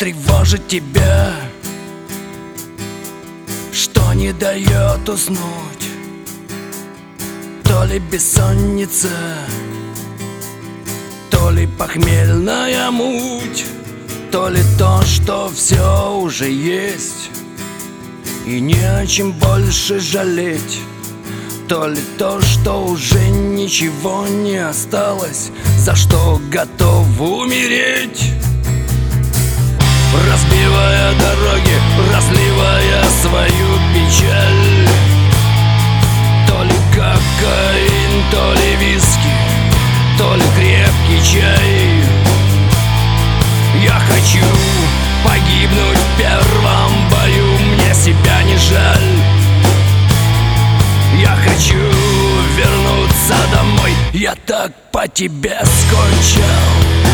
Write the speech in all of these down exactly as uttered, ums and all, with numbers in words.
тревожит тебя, что не дает уснуть? То ли бессонница, то ли похмельная муть, то ли то, что все уже есть и не о чем больше жалеть, то ли то, что уже ничего не осталось, за что готов умереть. Разбивая дороги, разливая свою печаль, то ли кокаин, то ли виски, то ли крепкий чай. Я хочу погибнуть в первом бою, мне себя не жаль. Я хочу вернуться домой, я так по тебе скучал.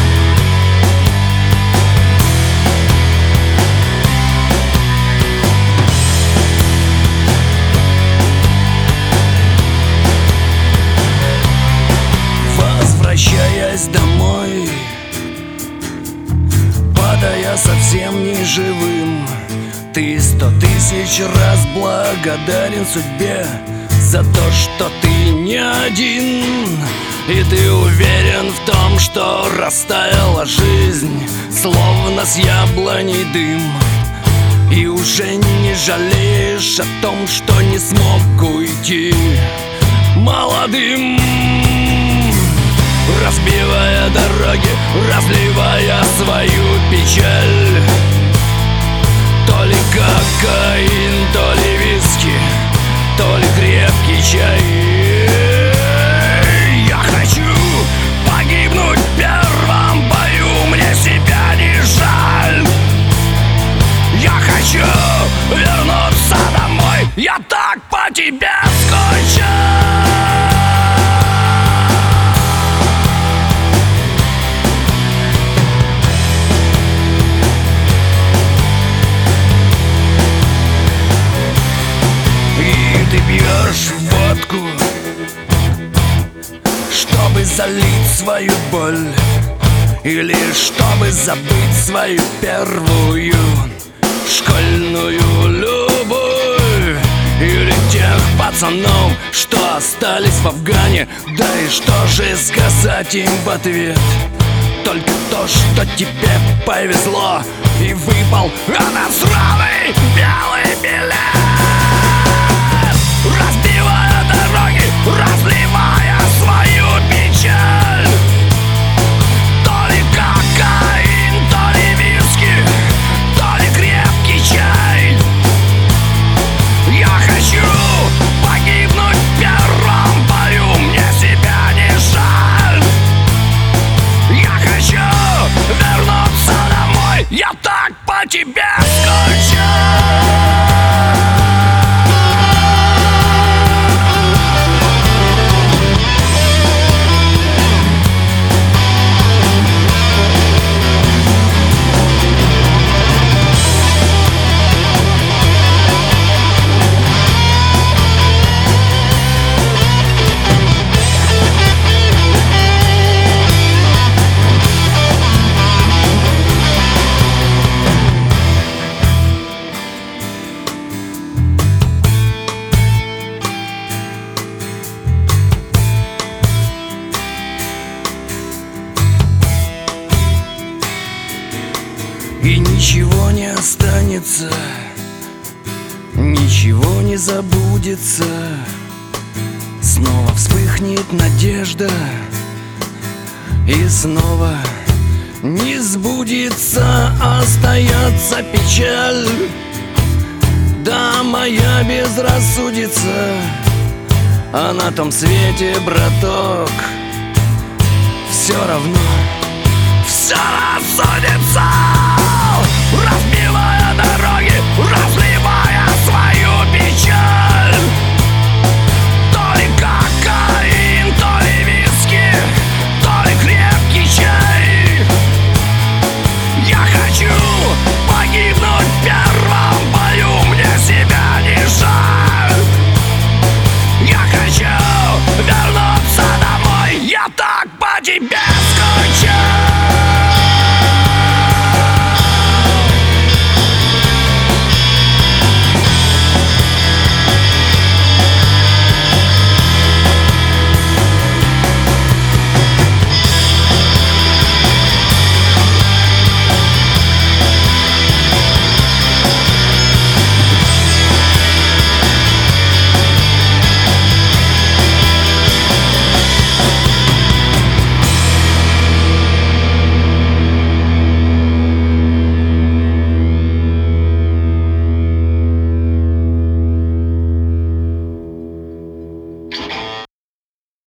Возвращаясь домой, падая совсем не живым, ты сто тысяч раз благодарен судьбе за то, что ты не один. И ты уверен в том, что растаяла жизнь, словно с яблоней дым. И уже не жалеешь о том, что не смог уйти молодым. Разбивая дороги, разливая свою печаль, то ли кокаин, то ли виски, то ли крепкий чай. Я хочу погибнуть в первом бою, мне себя не жаль. Я хочу вернуться домой, я так по тебе скучал. Ты пьешь водку, чтобы залить свою боль, или чтобы забыть свою первую школьную любовь, или тех пацанов, что остались в Афгане. Да и что же сказать им в ответ? Только то, что тебе повезло и выпал иностранный белый билет. Разбивая дороги, разливая свою печаль, то ли кокаин, то ли виски, то ли крепкий чай. Я хочу погибнуть в первом бою, мне себя не жаль. Я хочу вернуться домой, я так по тебе скучал. И ничего не останется, ничего не забудется. Снова вспыхнет надежда, и снова не сбудется, остается печаль. Да, моя безрассудица, а на том свете, браток, все равно все рассудится.